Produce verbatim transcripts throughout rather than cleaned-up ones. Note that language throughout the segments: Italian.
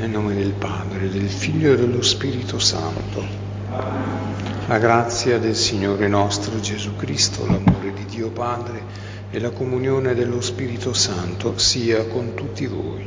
Nel nome del Padre, del Figlio e dello Spirito Santo. La grazia del Signore nostro Gesù Cristo, l'amore di Dio Padre e la comunione dello Spirito Santo sia con tutti voi.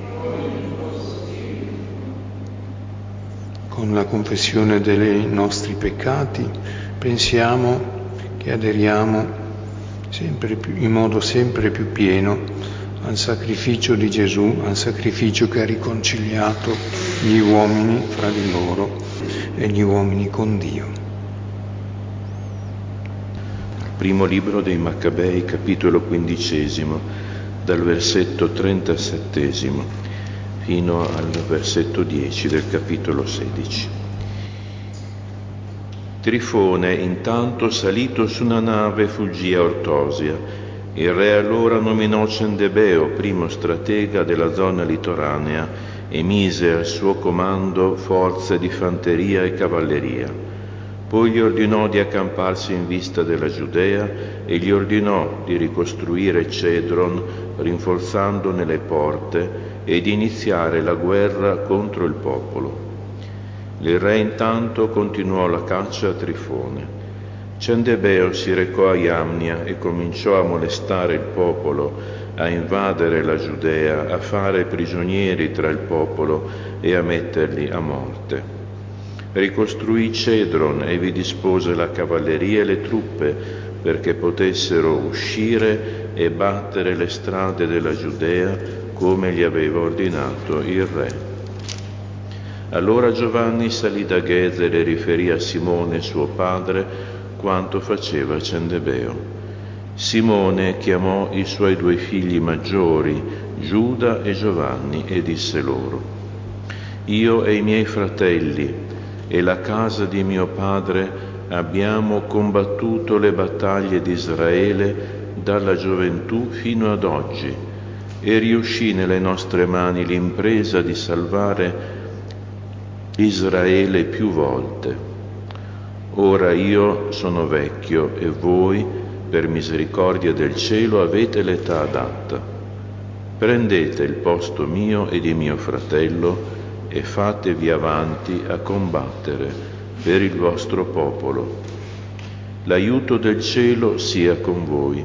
Con la confessione dei nostri peccati pensiamo che aderiamo sempre più, in modo sempre più pieno al sacrificio di Gesù, al sacrificio che ha riconciliato gli uomini fra di loro e gli uomini con Dio. Primo libro dei Maccabei, capitolo quindicesimo, dal versetto trentasettesimo fino al versetto dieci del capitolo sedici. Trifone intanto, salito su una nave, fuggì a Ortosia. Il re allora nominò Cendebeo primo stratega della zona litoranea e mise al suo comando forze di fanteria e cavalleria. Poi gli ordinò di accamparsi in vista della Giudea e gli ordinò di ricostruire Cedron rinforzandone le porte e di iniziare la guerra contro il popolo. Il re intanto continuò la caccia a Trifone. Cendebeo si recò a Iamnia e cominciò a molestare il popolo, a invadere la Giudea, a fare prigionieri tra il popolo e a metterli a morte. Ricostruì Cedron e vi dispose la cavalleria e le truppe perché potessero uscire e battere le strade della Giudea come gli aveva ordinato il re. Allora Giovanni salì da Gezer e riferì a Simone suo padre quanto faceva Cendebeo. Simone chiamò i suoi due figli maggiori, Giuda e Giovanni, e disse loro: Io e i miei fratelli e la casa di mio padre abbiamo combattuto le battaglie di Israele dalla gioventù fino ad oggi, e riuscì nelle nostre mani l'impresa di salvare Israele più volte. Ora io sono vecchio e voi, per misericordia del cielo, avete l'età adatta. Prendete il posto mio e di mio fratello e fatevi avanti a combattere per il vostro popolo. L'aiuto del cielo sia con voi.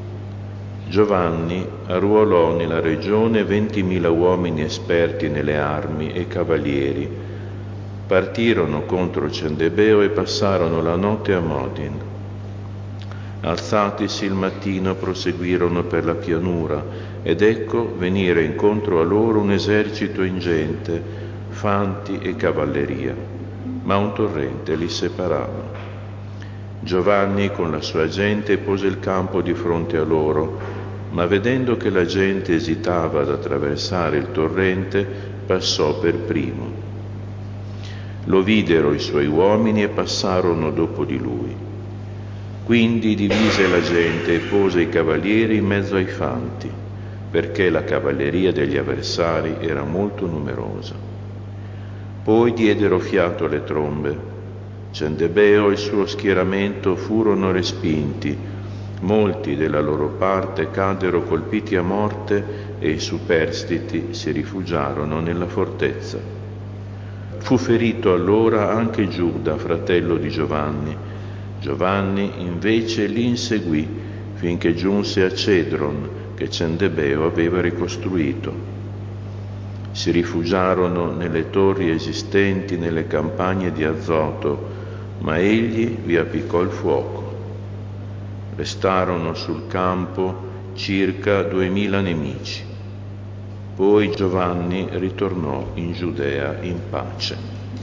Giovanni arruolò nella regione ventimila uomini esperti nelle armi e cavalieri. Partirono contro Cendebeo e passarono la notte a Modin. Alzatisi il mattino proseguirono per la pianura ed ecco venire incontro a loro un esercito ingente, fanti e cavalleria, ma un torrente li separava. Giovanni con la sua gente pose il campo di fronte a loro, ma vedendo che la gente esitava ad attraversare il torrente, passò per primo. Lo videro i suoi uomini e passarono dopo di lui. Quindi divise la gente e pose i cavalieri in mezzo ai fanti, perché la cavalleria degli avversari era molto numerosa. Poi diedero fiato alle trombe. Cendebeo e il suo schieramento furono respinti. Molti della loro parte caddero colpiti a morte e i superstiti si rifugiarono nella fortezza. Fu ferito allora anche Giuda, fratello di Giovanni. Giovanni invece li inseguì finché giunse a Cedron, che Cendebeo aveva ricostruito. Si rifugiarono nelle torri esistenti nelle campagne di Azoto, ma egli vi appiccò il fuoco. Restarono sul campo circa duemila nemici. Poi Giovanni ritornò in Giudea in pace.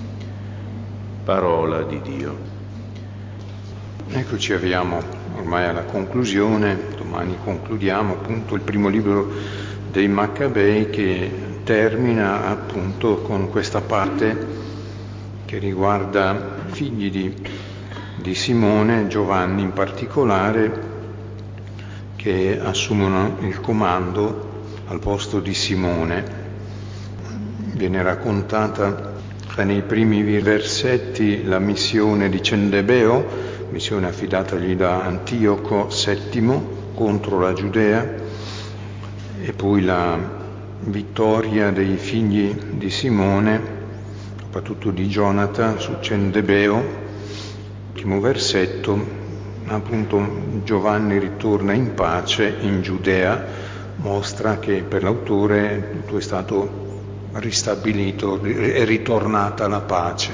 Parola di Dio. Eccoci, arriviamo ormai alla conclusione. Domani concludiamo appunto il primo libro dei Maccabei, che termina appunto con questa parte che riguarda i figli di, di Simone, Giovanni in particolare, che assumono il comando al posto di Simone. Viene raccontata nei primi versetti la missione di Cendebeo, missione affidatagli da Antioco settimo contro la Giudea, e poi la, vittoria dei figli di Simone, soprattutto di Gionata, su Cendebeo, ultimo versetto, appunto Giovanni ritorna in pace in Giudea, mostra che per l'autore tutto è stato ristabilito, è ritornata la pace.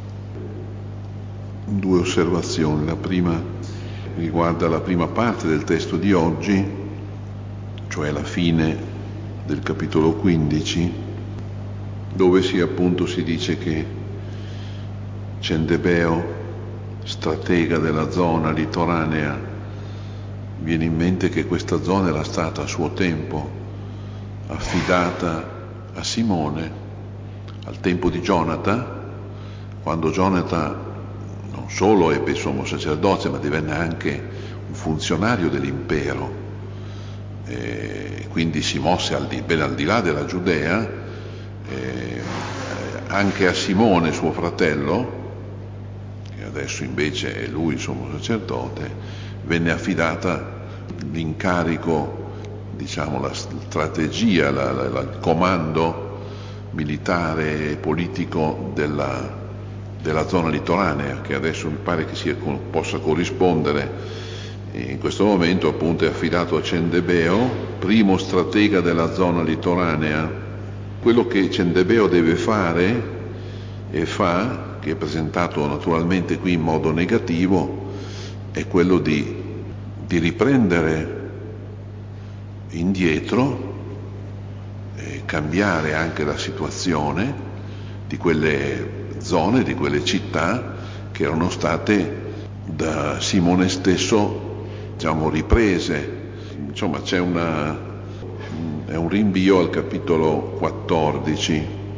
Due osservazioni. La prima riguarda la prima parte del testo di oggi, cioè la fine del capitolo quindici, dove si appunto si dice che Cendebeo, stratega della zona litoranea, viene in mente che questa zona era stata a suo tempo affidata a Simone al tempo di Gionata, quando Gionata non solo ebbe il sommo sacerdozio, ma divenne anche un funzionario dell'impero, e quindi si mosse al di, ben al di là della Giudea. E anche a Simone, suo fratello, che adesso invece è lui il sommo sacerdote, venne affidata l'incarico, diciamo la strategia, la, la, la, il comando militare e politico della, della zona litoranea, che adesso mi pare che sia, possa corrispondere. In questo momento appunto è affidato a Cendebeo, primo stratega della zona litoranea. Quello che Cendebeo deve fare e fa, che è presentato naturalmente qui in modo negativo, è quello di, di riprendere indietro e cambiare anche la situazione di quelle zone, di quelle città che erano state da Simone stesso, diciamo, riprese. Insomma, c'è una, è un rinvio al capitolo quattordici,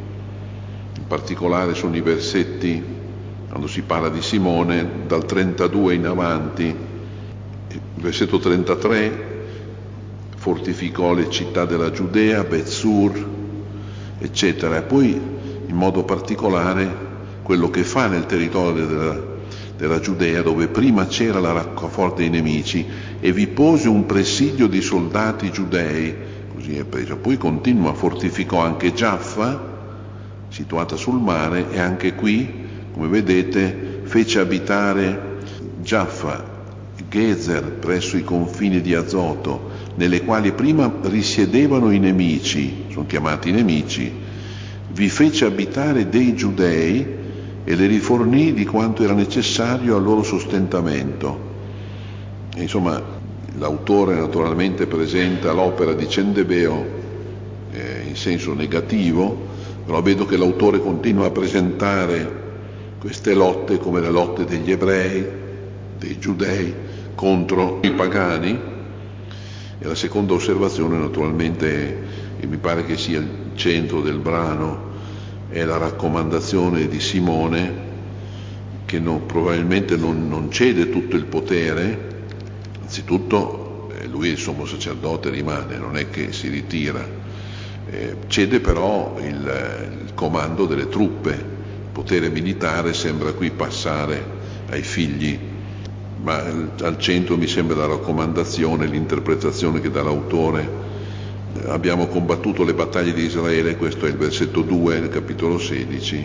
in particolare sono i versetti, quando si parla di Simone, dal trentadue in avanti. Il versetto trentatré: fortificò le città della Giudea, Betzur, eccetera. E poi, in modo particolare, quello che fa nel territorio della, della Giudea, dove prima c'era la raccaforte dei nemici, e vi pose un presidio di soldati giudei, così è preso. Poi continua, fortificò anche Giaffa, situata sul mare, e anche qui, come vedete, fece abitare Giaffa, Gezer, presso i confini di Azoto, nelle quali prima risiedevano i nemici, sono chiamati nemici, vi fece abitare dei giudei e le rifornì di quanto era necessario al loro sostentamento. E insomma, l'autore naturalmente presenta l'opera di Cendebeo eh, in senso negativo, però vedo che l'autore continua a presentare queste lotte come le lotte degli ebrei, dei giudei contro i pagani. E la seconda osservazione, naturalmente, e mi pare che sia il centro del brano, è la raccomandazione di Simone, che non, probabilmente non, non cede tutto il potere. Anzitutto eh, lui il sommo sacerdote rimane, non è che si ritira, eh, cede però il, il comando delle truppe. Il potere militare sembra qui passare ai figli, ma al centro mi sembra la raccomandazione, l'interpretazione che dà l'autore. Abbiamo combattuto le battaglie di Israele, questo è il versetto due del capitolo sedici,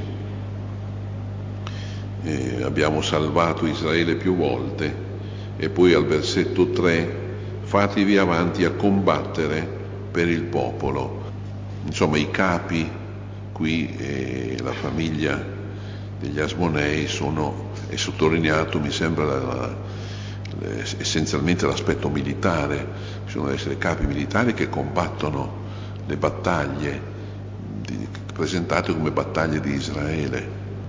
e abbiamo salvato Israele più volte. E poi al versetto tre: fatevi avanti a combattere per il popolo. Insomma, i capi qui, e la famiglia degli Asmonei, sono, è sottolineato, mi sembra, la, la, essenzialmente l'aspetto militare. Ci devono essere capi militari che combattono le battaglie di, presentate come battaglie di Israele.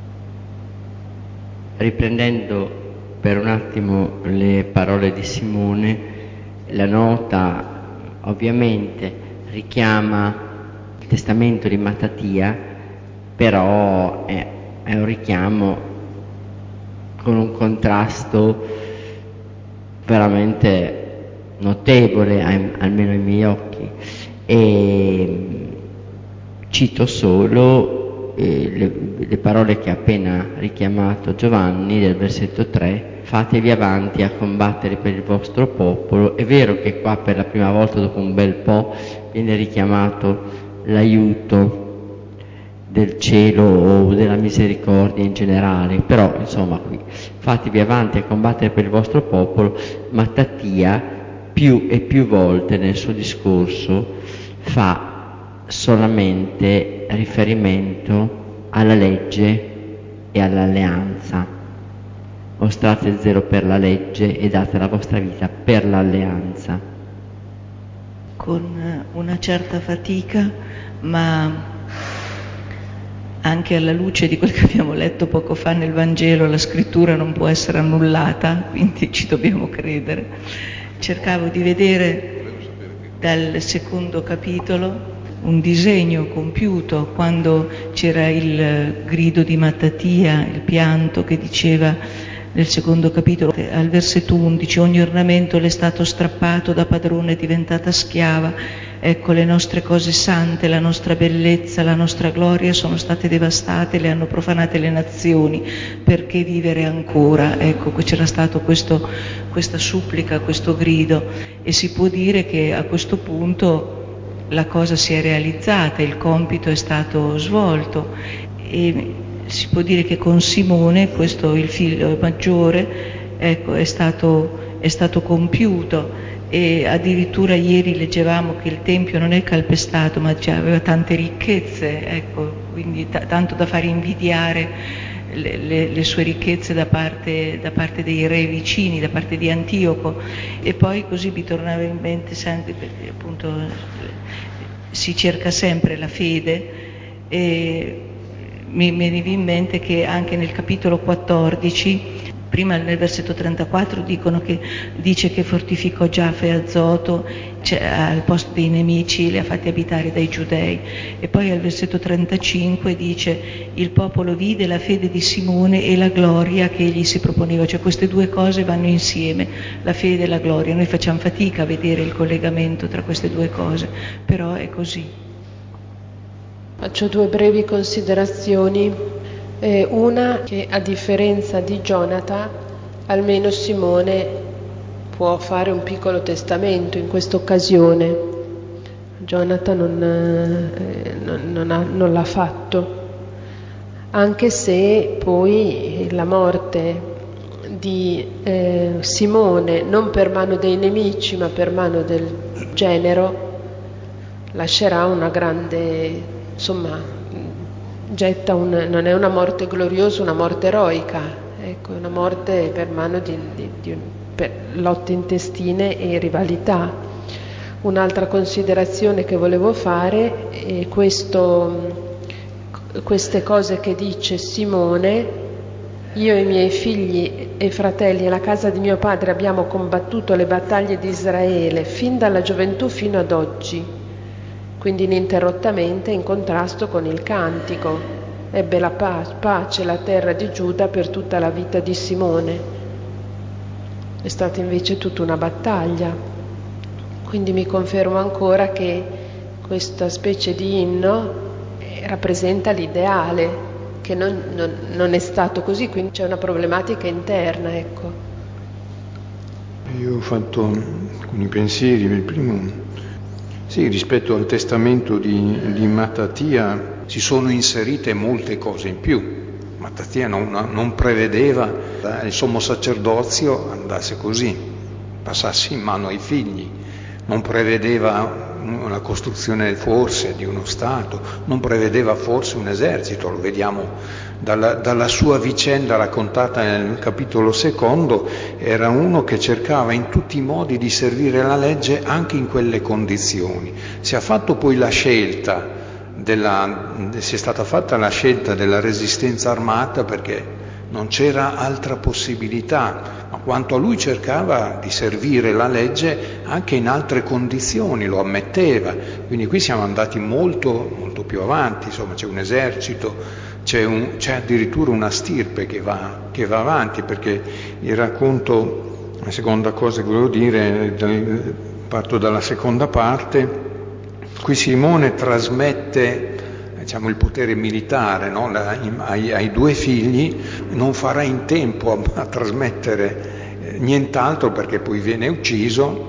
Riprendendo per un attimo le parole di Simone, la nota ovviamente richiama il testamento di Mattatia, però è, è un richiamo con un contrasto veramente notevole, almeno ai miei occhi. E cito solo eh, le, le parole che ha appena richiamato Giovanni del versetto tre: fatevi avanti a combattere per il vostro popolo. È vero che qua per la prima volta dopo un bel po' viene richiamato l'aiuto del cielo o della misericordia in generale, però insomma qui fatevi avanti a combattere per il vostro popolo. Mattatia più e più volte nel suo discorso fa solamente riferimento alla legge e all'alleanza. Mostrate il zelo per la legge e date la vostra vita per l'alleanza. Con una certa fatica, ma anche alla luce di quel che abbiamo letto poco fa nel Vangelo, la scrittura non può essere annullata, quindi ci dobbiamo credere. Cercavo di vedere dal secondo capitolo un disegno compiuto, quando c'era il grido di Mattatia, il pianto che diceva nel secondo capitolo, al versetto undici, ogni ornamento le è stato strappato, da padrone è diventata schiava, ecco le nostre cose sante, la nostra bellezza, la nostra gloria sono state devastate, le hanno profanate le nazioni, perché vivere ancora? Ecco, c'era stato questo, questa supplica, questo grido, e si può dire che a questo punto la cosa si è realizzata, il compito è stato svolto, e si può dire che con Simone, questo il figlio maggiore, ecco, è stato, è stato compiuto, e addirittura ieri leggevamo che il Tempio non è calpestato, ma già aveva tante ricchezze, ecco, quindi t- tanto da far invidiare le, le, le sue ricchezze da parte, da parte dei re vicini, da parte di Antioco. E poi così mi tornava in mente sempre, perché appunto si cerca sempre la fede, e mi veniva in mente che anche nel capitolo quattordici, prima nel versetto trentaquattro dicono che, dice che fortificò Giaffa e Azoto, cioè, al posto dei nemici li ha fatti abitare dai giudei, e poi al versetto trentacinque dice il popolo vide la fede di Simone e la gloria che egli si proponeva, cioè queste due cose vanno insieme, la fede e la gloria. Noi facciamo fatica a vedere il collegamento tra queste due cose, però è così. Faccio due brevi considerazioni. Eh, una, che a differenza di Jonathan, almeno Simone può fare un piccolo testamento in questa occasione. Jonathan non, eh, non, non, ha, non l'ha fatto, anche se poi la morte di eh, Simone, non per mano dei nemici ma per mano del genero, lascerà una grande... Insomma, getta un, non è una morte gloriosa, una morte eroica, ecco, una morte per mano di, di, di per lotte intestine e rivalità. Un'altra considerazione che volevo fare è questo, queste cose che dice Simone: io e i miei figli e fratelli e la casa di mio padre abbiamo combattuto le battaglie di Israele fin dalla gioventù fino ad oggi. Quindi ininterrottamente in contrasto con il cantico. Ebbe la pace la terra di Giuda per tutta la vita di Simone. È stata invece tutta una battaglia. Quindi mi confermo ancora che questa specie di inno rappresenta l'ideale, che non, non, non è stato così, quindi c'è una problematica interna, ecco. Io ho fatto alcuni pensieri. Il primo, sì, rispetto al testamento di, di Mattatia si sono inserite molte cose in più. Mattatia non, non prevedeva che il sommo sacerdozio andasse così, passasse in mano ai figli, non prevedeva una costruzione forse di uno Stato, non prevedeva forse un esercito, lo vediamo dalla, dalla sua vicenda raccontata nel capitolo secondo. Era uno che cercava in tutti i modi di servire la legge anche in quelle condizioni. Si è fatto poi la scelta della, si è stata fatta la scelta della resistenza armata perché non c'era altra possibilità, ma quanto a lui cercava di servire la legge anche in altre condizioni, lo ammetteva. Quindi qui siamo andati molto, molto più avanti, insomma c'è un esercito, c'è, un, c'è addirittura una stirpe che va, che va avanti, perché il racconto, la seconda cosa che volevo dire, parto dalla seconda parte. Qui Simone trasmette, diciamo, il potere militare, no? La, ai, ai due figli, non farà in tempo a, a trasmettere eh, nient'altro perché poi viene ucciso,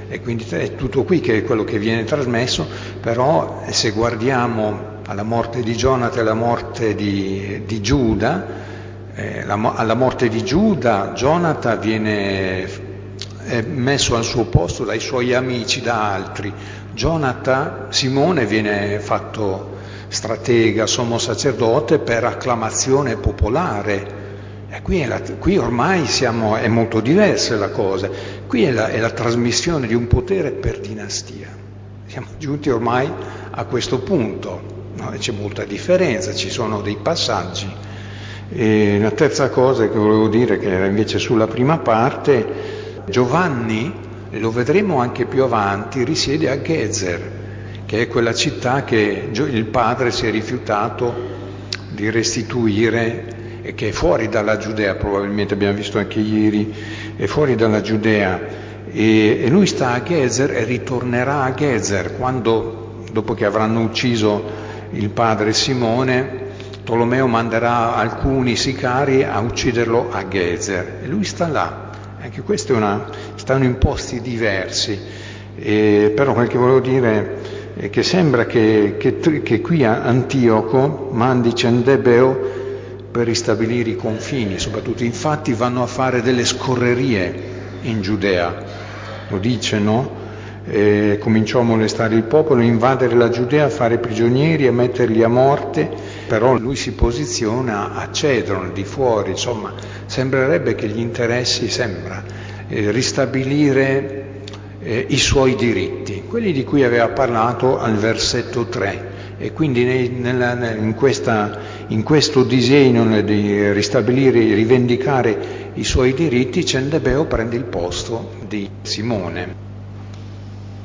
e quindi è tutto qui che è quello che viene trasmesso, però se guardiamo alla morte di Gionatan e alla morte di, di Giuda, eh, la, alla morte di Giuda Gionatan viene è messo al suo posto dai suoi amici, da altri. Gionatan, Simone viene fatto stratega, sommo sacerdote per acclamazione popolare. E qui, è la, qui ormai siamo, è molto diversa la cosa, qui è la, è la trasmissione di un potere per dinastia. Siamo giunti ormai a questo punto, no? C'è molta differenza, ci sono dei passaggi. E la terza cosa che volevo dire, che era invece sulla prima parte, Giovanni, e lo vedremo anche più avanti, risiede a Gezer, che è quella città che il padre si è rifiutato di restituire e che è fuori dalla Giudea, probabilmente abbiamo visto anche ieri, è fuori dalla Giudea, e, e lui sta a Gezer e ritornerà a Gezer quando, dopo che avranno ucciso il padre Simone, Tolomeo manderà alcuni sicari a ucciderlo a Gezer e lui sta là. Anche questo è una, stanno in posti diversi, eh, però quel che volevo dire è che sembra che, che, che qui a Antioco mandi Cendebeo per ristabilire i confini, soprattutto infatti vanno a fare delle scorrerie in Giudea, lo dice, no? E cominciò a molestare il popolo, invadere la Giudea, fare prigionieri e metterli a morte, però lui si posiziona a Cedron, di fuori, insomma, sembrerebbe che gli interessi, sembra, eh, ristabilire eh, i suoi diritti, quelli di cui aveva parlato al versetto tre. E quindi nei, nella, in, questa, in questo disegno di ristabilire, rivendicare i suoi diritti, Cendebeo prende il posto di Simone.